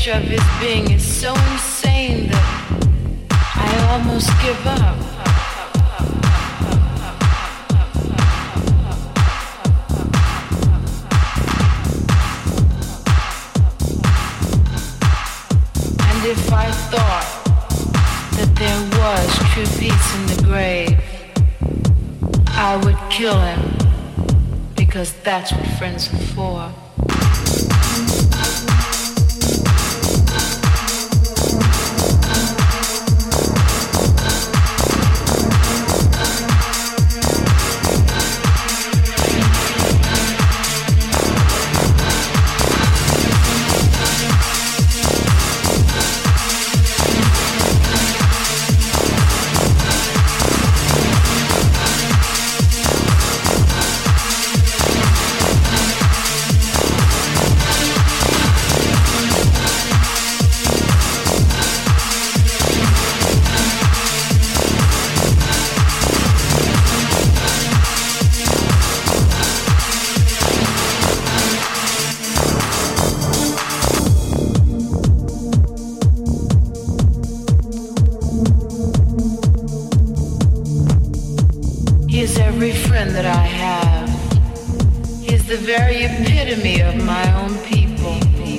nature of his being is so insane that I almost give up. And if I thought that there was true peace in the grave, I would kill him, because that's what friends are for. That I have. He's the very epitome of my own people.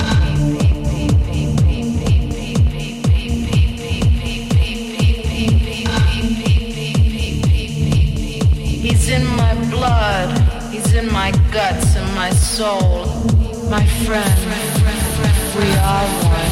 He's in my blood. He's in my guts and my soul. My friend, we are one.